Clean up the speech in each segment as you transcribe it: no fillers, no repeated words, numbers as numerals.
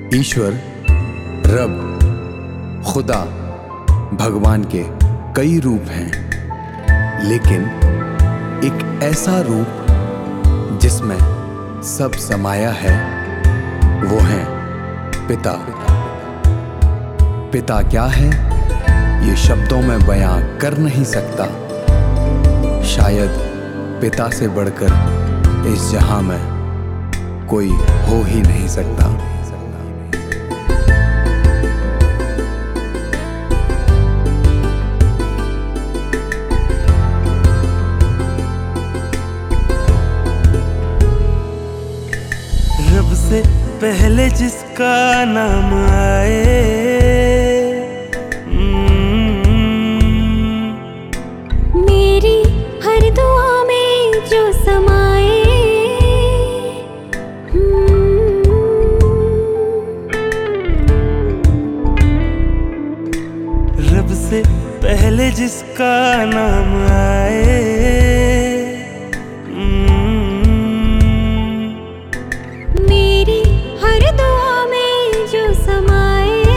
ईश्वर, रब, खुदा, भगवान के कई रूप हैं, लेकिन एक ऐसा रूप जिसमें सब समाया है वो है पिता। पिता क्या है ये शब्दों में बयां कर नहीं सकता। शायद पिता से बढ़कर इस जहां में कोई हो ही नहीं सकता। रब से पहले जिसका नाम आए, मेरी हर दुआ में जो समाए, रब से पहले जिसका नाम आए, मेरी हर दुआ में जो समाए,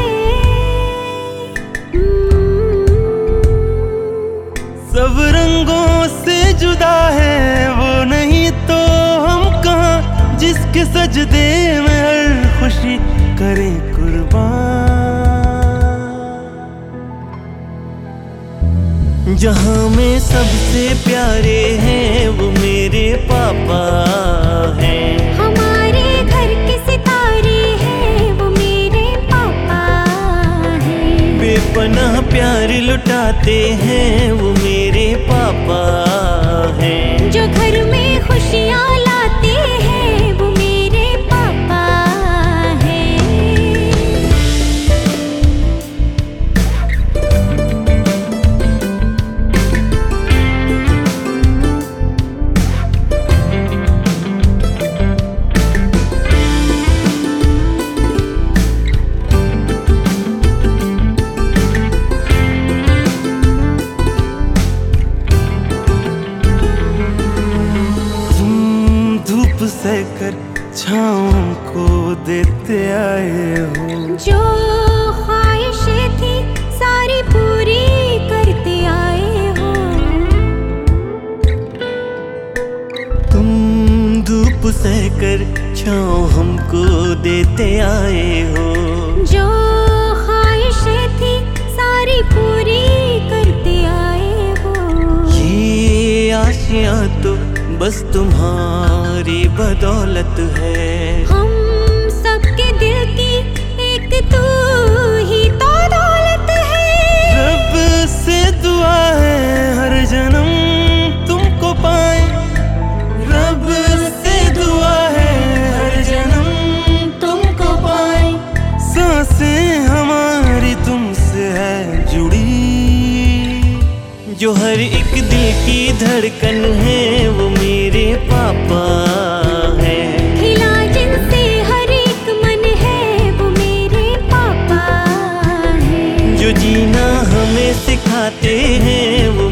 सब रंगों से जुदा है वो, नहीं तो हम कहाँ जिसके सजदे में हर खुशी करें कुर्बान। जहाँ में सबसे प्यारे हैं वो मेरे पापा हैं। हमारे घर के सितारे हैं वो मेरे पापा हैं। बेपनाह प्यार लुटाते हैं वो मेरे पापा हैं। जो घर में खुशियाँ लाते हैं वो मेरे पापा हैं। धूप सहकर छाँव को देते आए हो। जो ख्वाहिशें थी सारी पूरी करते आए हो। तुम धूप सहकर छाँव हमको देते आए हो। जो ख्वाहिशें थी सारी पूरी करते आए हो। ये आशियाँ तो बस तुम्हारी बदौलत है। हम सबके दिल की एक तू ही तो दौलत है। रब से दुआ है हर जन्म तुमको पाए। रब से दुआ है हर जन्म तुमको पाए। सांसें हमारी तुमसे है जुड़ी। जो हर एक दिल की धड़कन है वो मेरे पापा है। खिला जिनसे हर एक मन है वो मेरे पापा है। जो जीना हमें सिखाते हैं वो